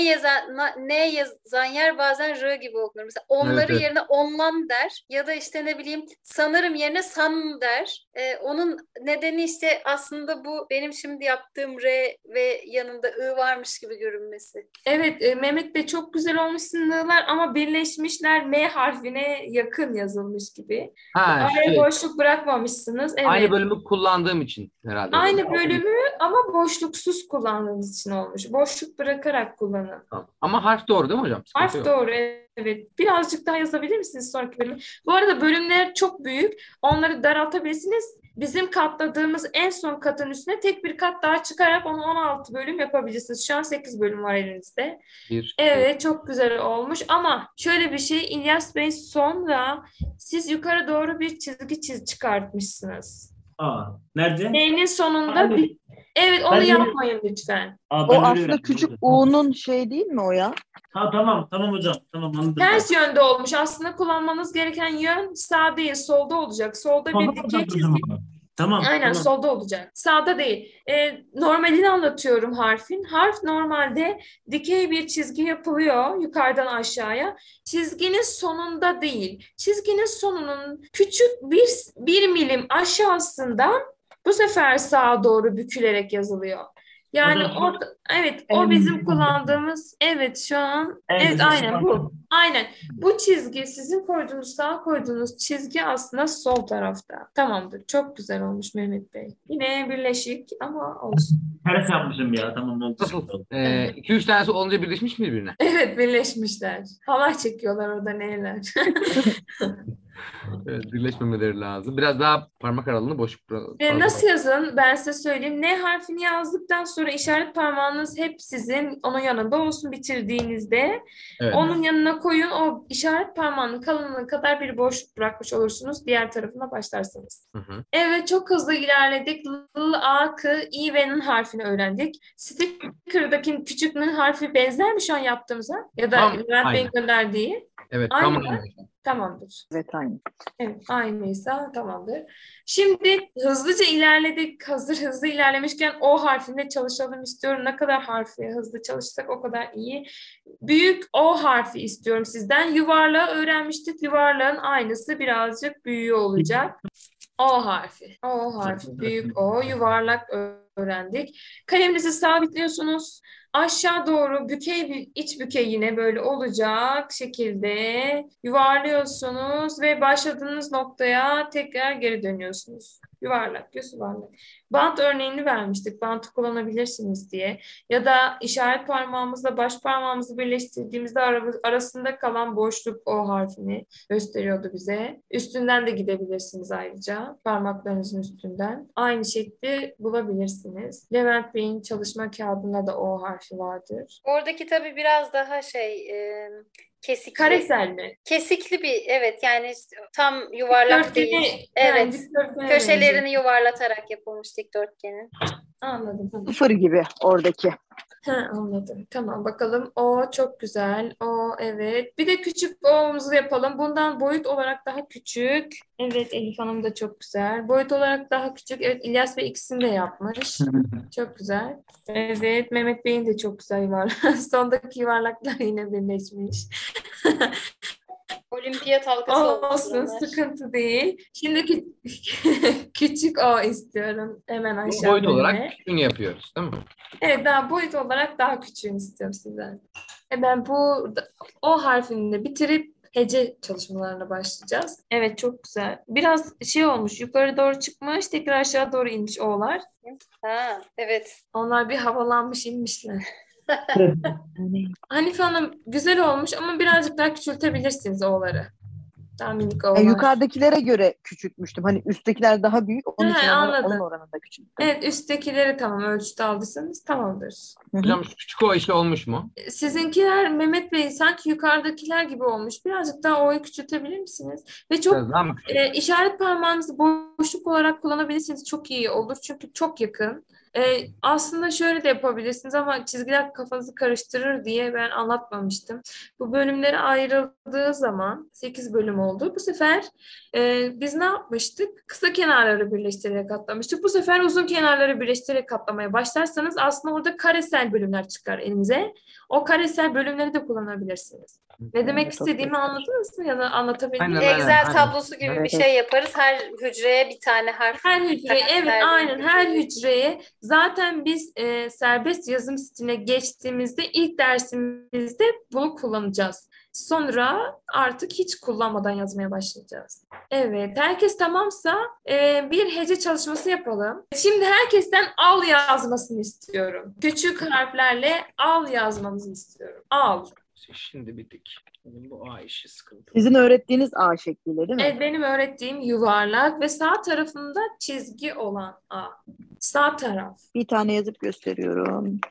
N yazan yer bazen r gibi okunur. Mesela onları Evet. yerine onlan der ya da işte ne bileyim sanırım yerine san der. Onun nedeni işte aslında bu benim şimdi yaptığım r ve yanında ı varmış gibi görünmesi. Evet, Mehmet Bey çok güzel olmuş sınırlar ama birleşmişler M harfine yakın yazılmış gibi. Ha, Araya boşluk bırakmamışsınız. Evet. aynı bölümü kullandığım için herhalde. Aynı bölümü ama boşluksuz kullandığınız için olmuş. Boşluk bırakarak kullanın. Tamam. Ama harf doğru değil mi hocam? Sıkıntı Harf yok. doğru, evet. Birazcık daha yazabilir misiniz sonraki bölümü? Bu arada bölümler çok büyük. Onları daraltabilirsiniz. Bizim katladığımız en son katın üstüne tek bir kat daha çıkarak onu 16 bölüm yapabilirsiniz. Şu an 8 bölüm var elinizde. Evet, çok güzel olmuş ama şöyle bir şey, İlyas Bey, sonra siz yukarı doğru bir çizgi çıkartmışsınız. Nerede? N'nin sonunda evet, onu Ben de- yapmayın lütfen. O Ben öyle aslında öğrendim. küçük U'nun şey değil mi o ya? Tamam hocam. Tamam, anladım. Ters yönde olmuş. Aslında kullanmanız gereken yön sağ değil, solda olacak. Solda bir dikey çizgi. Tamam. Aynen, tamam. solda olacak. Sağda değil. Normalini anlatıyorum harfin. Harf normalde dikey bir çizgi yapılıyor yukarıdan aşağıya. Çizginin sonunda değil. Çizginin sonunun küçük bir milim aşağısından bu sefer sağa doğru bükülerek yazılıyor. Yani Hocam, evet, en o bizim büyük kullandığımız, evet şu an, En evet güzel aynen bu. kullandığım. Aynen. Bu çizgi, sizin koyduğunuz, sağa koyduğunuz çizgi aslında sol tarafta. Tamamdır. Çok güzel olmuş Mehmet Bey. Yine birleşik ama olsun. Ters yapmışım ya. Tamam, oldu. Nasıl? 2-3 tanesi olunca birleşmiş mi birbirine? Evet, birleşmişler. Halay çekiyorlar orada neler. Evet, birleşmemeleri lazım. Biraz daha parmak aralığını boşluk Nasıl yazın? Ben size söyleyeyim. N harfini yazdıktan sonra işaret parmağınız hep sizin onun yanında olsun bitirdiğinizde. Evet. Onun yanına koyun. O işaret parmağının kalınlığı kadar bir boşluk bırakmış olursunuz. Diğer tarafına başlarsınız. Hı. Evet, çok hızlı ilerledik. L, A, K, I ve N harfini öğrendik. Sticker'daki küçük N harfi benzer mi şu an yaptığımıza? Ya da Tam Levent Bey'in aynı. gönderdiği? Evet, Aynı tam mı? aynı. Tamamdır. Evet aynı. Evet, aynıysa tamamdır. Şimdi hızlıca ilerledik. Hazır hızlı ilerlemişken O harfinde çalışalım istiyorum. Ne kadar harfi hızlı çalışsak o kadar iyi. Büyük O harfi istiyorum sizden. Yuvarlağı öğrenmiştik. Yuvarlağın aynısı birazcık büyüğü olacak. O harfi. O harfi. Büyük O. Yuvarlak öğrendik. Kaleminizi sabitliyorsunuz. Aşağı doğru iç bükey yine böyle olacak şekilde yuvarlıyorsunuz ve başladığınız noktaya tekrar geri dönüyorsunuz. Yuvarlak, göz yuvarlak. Bant örneğini vermiştik. Bantı kullanabilirsiniz diye. Ya da işaret parmağımızla baş parmağımızı birleştirdiğimizde arasında kalan boşluk O harfini gösteriyordu bize. Üstünden de gidebilirsiniz ayrıca. Parmaklarınızın üstünden. Aynı şekli bulabilirsiniz. Levent Bey'in çalışma kağıdında da O harfi vardır. Oradaki tabii biraz daha Kesikli. Karesel mi? Kesikli bir, evet, yani tam yuvarlak değil. Yani Evet. dikdörtgene Köşelerini benziyor. yuvarlatarak yapılmış dikdörtgenin. Anladım. Tamam. Sıfır gibi oradaki. Anladım. Tamam bakalım. O çok güzel. O evet. Bir de küçük O'muzu yapalım. Bundan boyut olarak daha küçük. Evet Elif Hanım da çok güzel. Boyut olarak daha küçük. Evet İlyas Bey ikisini de yapmış. Çok güzel. Evet Mehmet Bey'in de çok güzel yuvarlak. Sondaki yuvarlaklar yine birleşmiş. Olimpiyat halkası olmuş Olsun bunlar. sıkıntı değil. Şimdi küçük O istiyorum. Hemen Bu aşağı boyut olarak bölüme. küçüğünü yapıyoruz değil mi? Evet daha boyut olarak daha küçüğünü istiyorum sizden. Ben bu O harfini de bitirip hece çalışmalarına başlayacağız. Evet çok güzel. Biraz şey olmuş yukarı doğru çıkmış tekrar aşağı doğru inmiş O'lar. Ha, evet. Onlar bir havalanmış inmişler. Yani Hanife Hanım güzel olmuş ama birazcık daha küçültebilirsiniz O'ları. Daha minik O'lar. yukarıdakilere göre küçültmüştüm. Hani üsttekiler daha büyük. Onun için Anladım. onun oranında küçülttüm. Evet üsttekileri tamam ölçüde aldıysanız tamamdır. Hocam şu küçük o işi olmuş mu? Sizinkiler Mehmet Bey sanki yukarıdakiler gibi olmuş. Birazcık daha O'yu küçültebilir misiniz? Ve çok Biraz daha mı küçük? işaret parmağınızı boşluk olarak kullanabilirsiniz. Çok iyi olur çünkü çok yakın. Aslında şöyle de yapabilirsiniz ama çizgiler kafanızı karıştırır diye ben anlatmamıştım. Bu bölümlere ayrıldığı zaman 8 bölüm oldu. Bu sefer biz ne yapmıştık? Kısa kenarları birleştirerek katlamıştık. Bu sefer uzun kenarları birleştirerek katlamaya başlarsanız aslında orada karesel bölümler çıkar elinize. O karesel bölümleri de kullanabilirsiniz. Ne demek Evet, istediğimi çok anladınız mı ya da anlatabildim mi? Aynen. Excel tablosu gibi Evet, bir şey yaparız. Her hücreye bir tane harf. Her hücreye, evet Karakter aynen gibi. her hücreye zaten biz serbest yazım stiline geçtiğimizde ilk dersimizde bunu kullanacağız. Sonra artık hiç kullanmadan yazmaya başlayacağız. Evet, herkes tamamsa bir hece çalışması yapalım. Şimdi herkesten al yazmasını istiyorum. Küçük harflerle al yazmanızı istiyorum. Al. Şimdi bittik. Bu A işi sıkıntı. Sizin öğrettiğiniz A şekliyle değil mi? Evet, benim öğrettiğim yuvarlak ve sağ tarafında çizgi olan A. Sağ taraf. Bir tane yazıp gösteriyorum.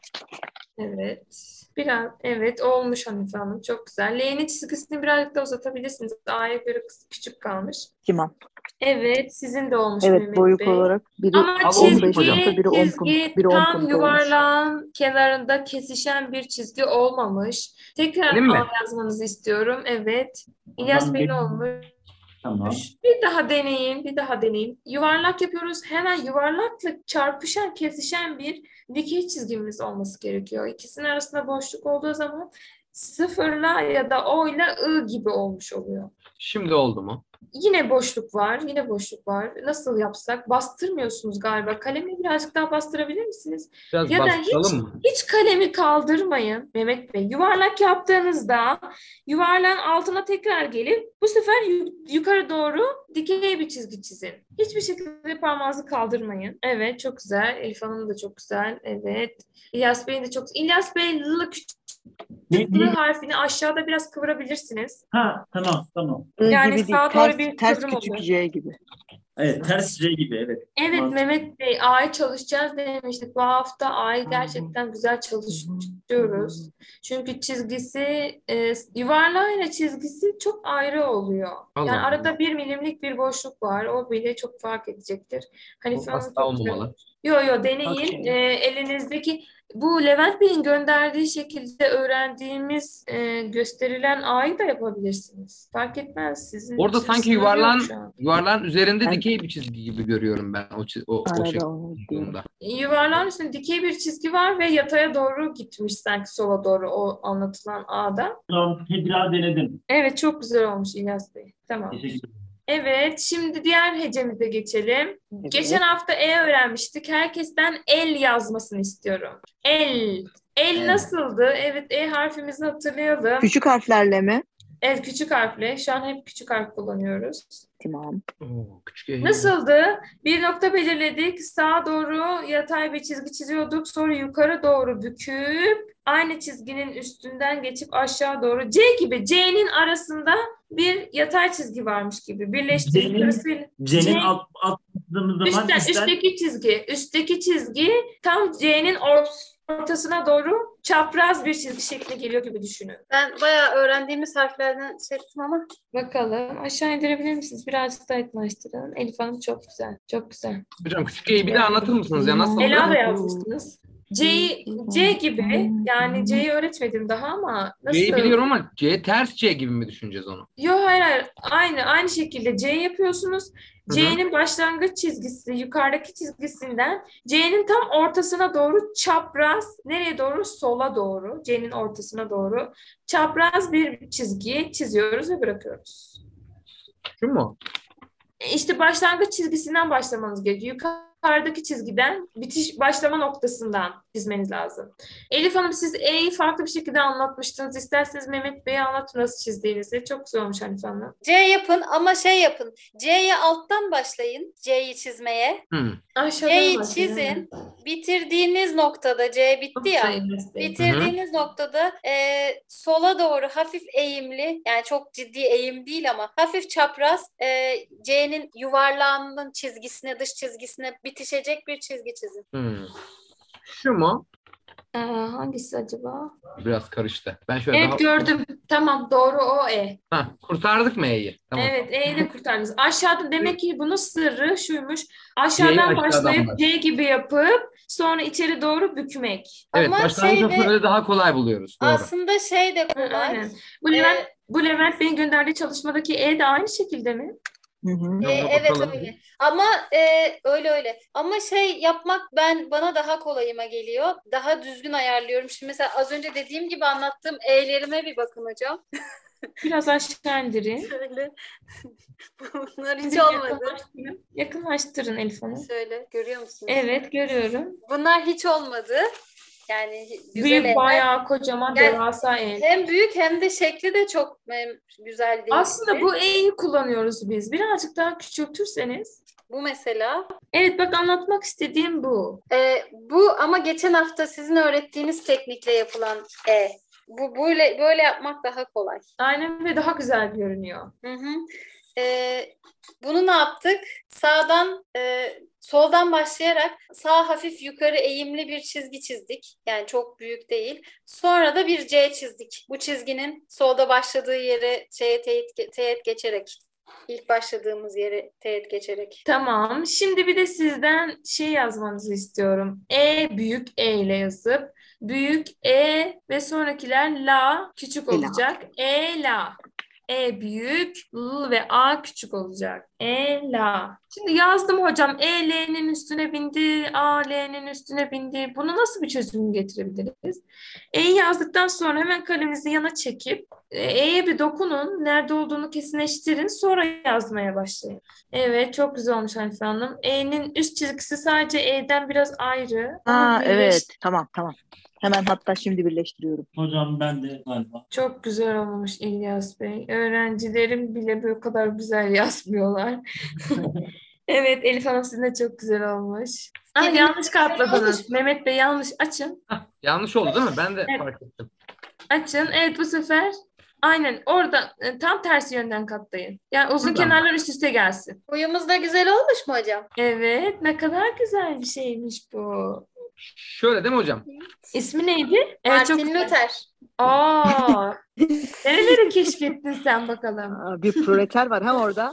Evet. Biraz evet olmuş Hanife Hanım. Çok güzel. L'nin çizgisini birazcık da uzatabilirsiniz. A'ya göre küçük kalmış. Tamam. Evet, sizin de olmuş Evet, Mehmet boyut Bey. olarak biri Ama 15 hocam. punto, biri 10 çizgi biri 10 tam punto olmuş. yuvarlağın kenarında kesişen bir çizgi olmamış. Tekrar Benim mi? al yazmanızı istiyorum. Evet. İlyas Bey ne olmuş? Tamam. Bir daha deneyin, bir daha deneyin. Yuvarlak yapıyoruz. Hemen yuvarlakla çarpışan, kesişen bir dikey çizgimiz olması gerekiyor. İkisinin arasında boşluk olduğu zaman sıfırla ya da o ile I gibi olmuş oluyor. Şimdi oldu mu? Yine boşluk var, yine boşluk var. Nasıl yapsak? Bastırmıyorsunuz galiba. Kalemi birazcık daha bastırabilir misiniz? Biraz Ya da bastıralım mı? hiç kalemi kaldırmayın Mehmet Bey. Yuvarlak yaptığınızda yuvarlağın altına tekrar gelip bu sefer yukarı doğru dikey bir çizgi çizin. Hiçbir şekilde parmağınızı kaldırmayın. Evet çok güzel. Elif Hanım da çok güzel. Evet. İlyas Bey'in de çok güzel. İlyas Bey küçük L harfini aşağıda biraz kıvırabilirsiniz. Ha tamam. Yani gibi sağa değil, doğru bir ters kıvrım küçük oluyor. J gibi. Evet ters R gibi evet. Evet Mantıklı. Mehmet Bey A'yı çalışacağız demiştik. Bu hafta A'yı gerçekten güzel çalışıyoruz. Çünkü çizgisi yuvarlağıyla çizgisi çok ayrı oluyor. Yani Allah arada Allah. 1 milimlik bir boşluk var. O bile çok fark edecektir. Bu hasta olmamalı. Yo deneyin. Okey. Elinizdeki bu Levent Bey'in gönderdiği şekilde öğrendiğimiz gösterilen A'yı da yapabilirsiniz. Fark etmez. Sizin Orada için sanki sınır yok şu an. yuvarlağın üzerinde Ben- dikey bir çizgi gibi görüyorum ben o Arada şekilde onu diyorum. olduğunda. Yuvarlağın üstünde dikey bir çizgi var ve yataya doğru gitmiş sanki sola doğru o anlatılan A'da. Tamam. Bir daha denedim. Evet çok güzel olmuş İlyas Bey. Tamam. Teşekkür ederim. Evet şimdi diğer hecemize geçelim. Evet. Geçen hafta E öğrenmiştik. Herkesten el yazmasını istiyorum. El. El Evet. nasıldı? Evet E harfimizi hatırlayalım. Küçük harflerle mi? Evet küçük harfle. Şu an hep küçük harf kullanıyoruz. Tamam. Oo, küçük Nasıldı? Bir nokta belirledik. Sağa doğru yatay bir çizgi çiziyorduk. Sonra yukarı doğru büküp aynı çizginin üstünden geçip aşağı doğru C gibi. C'nin arasında bir yatay çizgi varmış gibi. Birleştirip C'nin- yukarısıyla. C'nin alt kısmımız zaman Üstteki çizgi tam C'nin ortasına doğru çapraz bir çizgi şekline geliyor gibi düşünün. Ben bayağı öğrendiğimiz harflerden seçtim ama. Bakalım. Aşağı indirebilir misiniz? Birazcık daha yakınlaştırın. Elif Hanım çok güzel. Çok güzel. Hocam küçük E'yi bir daha anlatır mısınız ya? Nasıl Ela da oluyor? yazmıştınız. C gibi, yani C'yi öğretmedim daha ama nasıl? C'yi biliyorum ama ters C gibi mi düşüneceğiz onu? Yok, hayır. Aynı şekilde C yapıyorsunuz. Hı hı. C'nin başlangıç çizgisi yukarıdaki çizgisinden C'nin tam ortasına doğru çapraz, nereye doğru? Sola doğru. C'nin ortasına doğru çapraz bir çizgi çiziyoruz ve bırakıyoruz. Şu mu? İşte başlangıç çizgisinden başlamanız gerekiyor. Yukarıdaki çizgiden başlama noktasından çizmeniz lazım. Elif Hanım, siz E'yi farklı bir şekilde anlatmıştınız. İsterseniz Mehmet Bey'e anlatın nasıl çizdiğinizi. Çok güzel olmuş Hanife Hanım. C yapın ama şey yapın. C'ye alttan başlayın. C'yi çizmeye. Aşağıdan C'yi başlayalım. çizin. Bitirdiğiniz noktada C bitti ya. Enes Bey. Bitirdiğiniz noktada sola doğru hafif eğimli, yani çok ciddi eğim değil ama hafif çapraz, C'nin yuvarlağının çizgisine, dış çizgisine bitişecek bir çizgi çizin. Şu mu? Hangisi acaba? Biraz karıştı. Ben şöyle Evet, gördüm. Tamam, doğru, o E. kurtardık mı E'yi? Tamam. Evet, E'yi de kurtardınız. Aşağıda demek ki bunun sırrı şuymuş. C'yi Aşağıdan aşağıdan başlayıp başlayıp. C gibi yapıp sonra içeri doğru bükmek. Evet, Ama başlangıç şeyde- noktaları daha kolay buluyoruz. Doğru. Aslında şey de kolay. Aynen. Bu Levent Bey'in gönderdiği çalışmadaki E de aynı şekilde mi? Hı hı. Ona Evet bakalım. öyle. Ama öyle. Ama şey yapmak bana daha kolayıma geliyor. Daha düzgün ayarlıyorum. Şimdi mesela az önce dediğim gibi anlattığım E'lerime bir bakın hocam. Biraz aşağı indirin. Şöyle. Bunlar hiç Şimdi olmadı. yakınlaştırın. Yakınlaştırın Elif Hanım. Şöyle görüyor musunuz? Evet, görüyorum. Bunlar hiç olmadı. Yani güzel Büyük, E'ler. bayağı kocaman, Yani devasa E. Hem büyük hem de şekli de çok güzel değil. Aslında bu E'yi kullanıyoruz biz. Birazcık daha küçültürseniz. Bu mesela. Evet, bak anlatmak istediğim bu. Bu ama geçen hafta sizin öğrettiğiniz teknikle yapılan E. Bu böyle yapmak daha kolay. Aynen, ve daha güzel görünüyor. Hı hı. Bunu ne yaptık? Soldan başlayarak sağ hafif yukarı eğimli bir çizgi çizdik. Yani çok büyük değil. Sonra da bir C çizdik. Bu çizginin solda başladığı yere teğet geçerek. İlk başladığımız yere teğet geçerek. Tamam. Şimdi bir de sizden şey yazmanızı istiyorum. E büyük E ile yazıp büyük E ve sonrakiler la küçük Ela. olacak. E la. E büyük, L ve A küçük olacak. E la. Şimdi yazdım hocam. E L'nin üstüne bindi, A L'nin üstüne bindi. Bunu nasıl bir çözüm getirebiliriz? E'yi yazdıktan sonra hemen kaleminizi yana çekip E'ye bir dokunun. Nerede olduğunu kesinleştirin. Sonra yazmaya başlayın. Evet, çok güzel olmuş Hanife Hanım. E'nin üst çizgisi sadece E'den biraz ayrı. Onu Evet. Tamam. Hemen hatta şimdi birleştiriyorum. Hocam ben de galiba. Çok güzel olmuş İlyas Bey. Öğrencilerim bile böyle kadar güzel yazmıyorlar. Evet, Elif Hanım, sizin de çok güzel olmuş. Yanlış katladınız. Mehmet Bey yanlış. Açın. Yanlış oldu değil mi? Ben de Evet. fark ettim. Açın. Evet, bu sefer aynen orada tam tersi yönden katlayın. Yani uzun Buradan. kenarlar üst üste gelsin. Boyumuz da güzel olmuş mu hocam? Evet, ne kadar güzel bir şeymiş bu. Şöyle değil mi hocam? İsmi neydi? Evet, çok Martin güzel. Luther. Aa, nereleri keşfettin sen bakalım? Bir proleter var ha orada.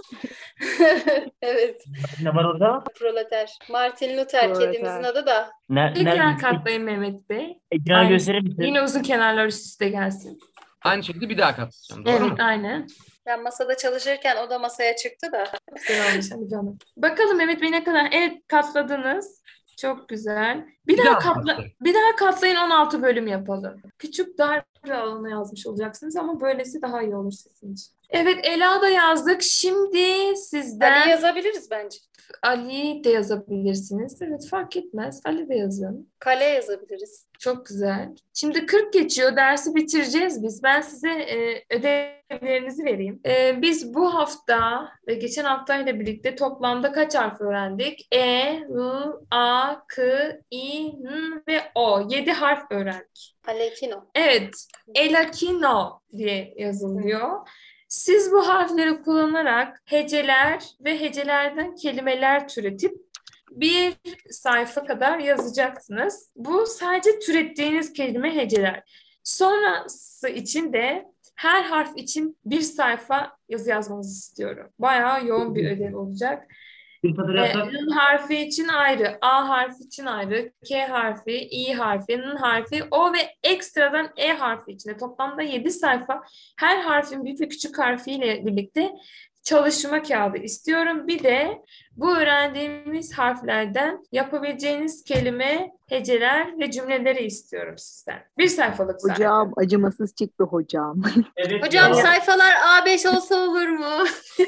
Evet. Ne var orada? Proleter. Martin Luther Proleter. kedimizin adı da. Tekrar katlayın Mehmet Bey. Ekrana Aynen. gösterir misin? Yine uzun kenarlar üst üste gelsin. Aynı şekilde bir daha katlayacağım. Doğru mu? Evet, aynen. Ben masada çalışırken o da masaya çıktı da. Güzel olmuş hadi canım. Bakalım Mehmet Bey ne kadar? Evet, katladınız. Çok güzel. Bir Bir daha daha katlayın. bir daha katlayın, 16 bölüm yapalım. Küçük darbe alanı yazmış olacaksınız ama böylesi daha iyi olur sizin için. Evet, Ela da yazdık. Şimdi sizden Ali yazabiliriz bence. Ali de yazabilirsiniz. Evet, fark etmez. Ali de yazın. Kale yazabiliriz. Çok güzel. Şimdi 40 geçiyor. Dersi bitireceğiz biz. Ben size ödevlerinizi vereyim. Biz bu hafta ve geçen haftayla birlikte toplamda kaç harf öğrendik? E, L, A, K, I, N ve O. 7 harf öğrendik. Alekino. Evet. Elakino diye yazılıyor. Siz bu harfleri kullanarak heceler ve hecelerden kelimeler türetip bir sayfa kadar yazacaksınız. Bu sadece türettiğiniz kelime heceler. Sonrası için de her harf için bir sayfa yazı yazmanızı istiyorum. Bayağı yoğun bir ödev olacak. Bir satır yapsak N harfi için ayrı, A harfi için ayrı, K harfi, İ harfi, N harfi, O ve ekstradan E harfi içinde toplamda 7 sayfa her harfin büyük ve küçük harfiyle birlikte çalışma kağıdı istiyorum. Bir de bu öğrendiğimiz harflerden yapabileceğiniz kelime, heceler ve cümleleri istiyorum sizden. Bir sayfalık zaten. Hocam acımasız çıktı hocam. evet. Hocam ya. sayfalar A5 olsa olur mu?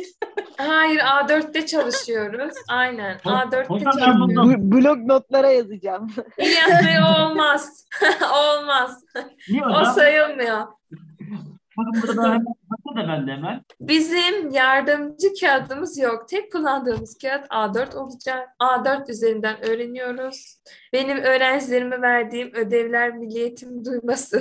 Hayır, A4'te çalışıyoruz. Aynen, A4'te Hocam ben çalışıyoruz. buldum. Blok notlara yazacağım. İlyas'ta olmaz. Olmaz. Niye O hocam? sayılmıyor. Bakın burada hemen bakın da ben de hemen. Bizim yardımcı kağıdımız yok. Tek kullandığımız kağıt A4 olacak. A4 üzerinden öğreniyoruz. Benim öğrencilerime verdiğim ödevler milliyetim duymasın.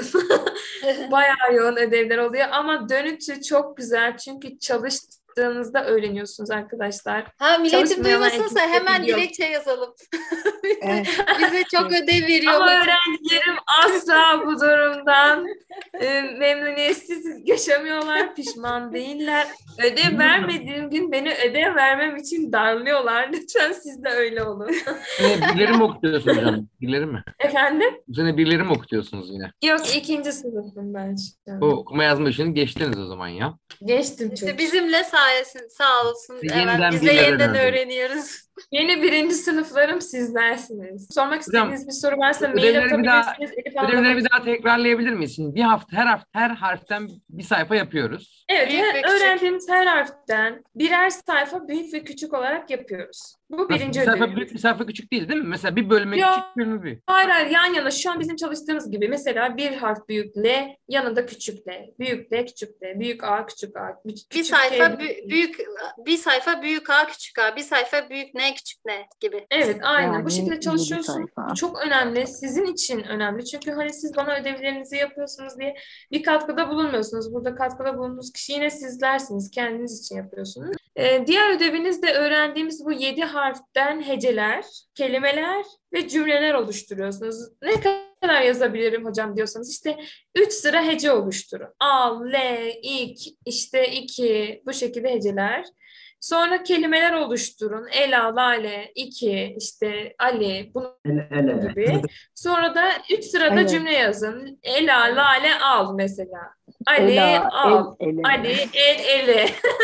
Bayağı yoğun ödevler oluyor ama dönütü çok güzel çünkü çalıştığınızda öğreniyorsunuz arkadaşlar. Ha milletin Çalışmayanlar duymasınsa eğitim hemen biliyor. dilekçe yazalım. Evet. Bize çok ödev veriyor. Ama hocam. öğrencilerim asla bu durumdan memnuniyetsiz yaşamıyorlar, pişman değiller. Ödev vermediğim gün beni ödev vermem için darlıyorlar. Lütfen siz de öyle olun. Birileri mi okutuyorsunuz hocam? Birileri mi? Efendim? Bu sene birileri mi okutuyorsunuz yine? Yok, ikinci sınıfım ben şu an. Bu okuma yazma işini geçtiniz o zaman ya. Geçtim çok. İşte bizimle sağ olsun. Siz Evet, yeniden biz de birileri yeniden öğrendiniz. öğreniyoruz. Yeni birinci sınıflarım sizlersiniz. Sormak istediğiniz bir soru varsa mail ödevleri bir daha- atabilirsiniz. Elif Hanım'a Ödevleri bir daha tekrarlayabilir miyiz? Şimdi bir hafta her harften bir sayfa yapıyoruz. Evet, Büyük ve küçük. öğrendiğimiz her harften birer sayfa büyük ve küçük olarak yapıyoruz. Bu Nasıl? birinci Bir sayfa ödevimiz. büyük, bir sayfa küçük değil değil mi? Mesela bir bölüme Ya. küçük, bir bölüme büyük. Hayır, hayır, yan yana şu an bizim çalıştığımız gibi mesela bir harf büyük L, yanında küçük L, büyük L, küçük L, büyük A, küçük A, küçük Bir K, sayfa büyük. büyük bir sayfa büyük A küçük A, bir sayfa büyük N küçük N gibi. Evet, aynen. Yani Bu şekilde 7 çalışıyorsunuz. sayfa. Bu çok önemli. Sizin için önemli. Çünkü hani siz bana ödevlerinizi yapıyorsunuz diye bir katkıda bulunmuyorsunuz. Burada katkıda bulunduğunuz kişi yine sizlersiniz. Kendiniz için yapıyorsunuz. Diğer ödeviniz de öğrendiğimiz bu 7 harften heceler, kelimeler ve cümleler oluşturuyorsunuz. Ne kadar yazabilirim hocam diyorsanız işte 3 sıra hece oluşturun. A, L, İk, işte 2 bu şekilde heceler. Sonra kelimeler oluşturun. Ela, Lale, iki, işte Ali, bunun Ele. gibi. Sonra da 3 sırada Evet. cümle yazın. Ela, Lale, al mesela. Ali, Ela, al. ele. Ali, ele.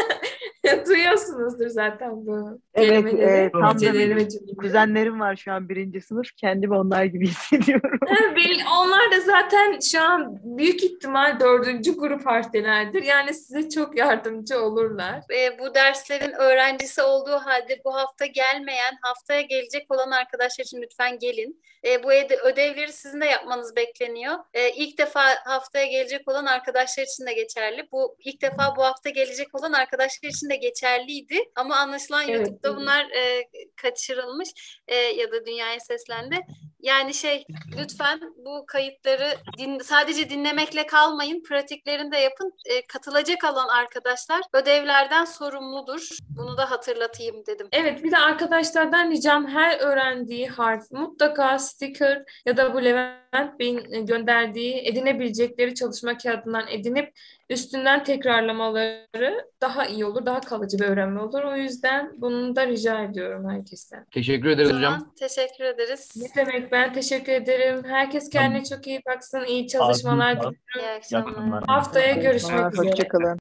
Duyuyorsunuzdur zaten bu Evet, kelimeleri, tam da heceleri ve benim cümleleri. kuzenlerim var şu an 1. sınıf. Kendimi onlar gibi hissediyorum. Onlar da zaten şu an büyük ihtimal 4. grup harftelerdir. Yani size çok yardımcı olurlar. Bu derslerin öğrencisi olduğu halde bu hafta gelmeyen, haftaya gelecek olan arkadaşlar için lütfen gelin. Bu ödevleri sizin de yapmanız bekleniyor. İlk defa haftaya gelecek olan arkadaşlar için de geçerli. Bu ilk defa bu hafta gelecek olan arkadaşlar için de geçerliydi. Ama anlaşılan Evet. YouTube'da bunlar kaçırılmış ya da dünyaya seslendi. Yani lütfen bu kayıtları sadece dinlemekle kalmayın. Pratiklerini de yapın. Katılacak olan arkadaşlar ödevlerden sorumludur. Bunu da hatırlatayım dedim. Evet, bir de arkadaşlardan ricam her öğrendiği harf mutlaka sticker ya da bu Levent Bey'in gönderdiği edinebilecekleri çalışma kağıdından edinip üstünden tekrarlamaları daha iyi olur, daha kalıcı bir öğrenme olur. O yüzden bunu da rica ediyorum herkesten. Teşekkür ederiz hocam. Tamam, teşekkür ederiz. Ne demek, ben teşekkür ederim. Herkes kendine çok iyi baksın, iyi çalışmalar Afiyet olsun. diliyorum. İyi akşamlar. Yakınlar. Haftaya görüşmek üzere. Hoşçakalın.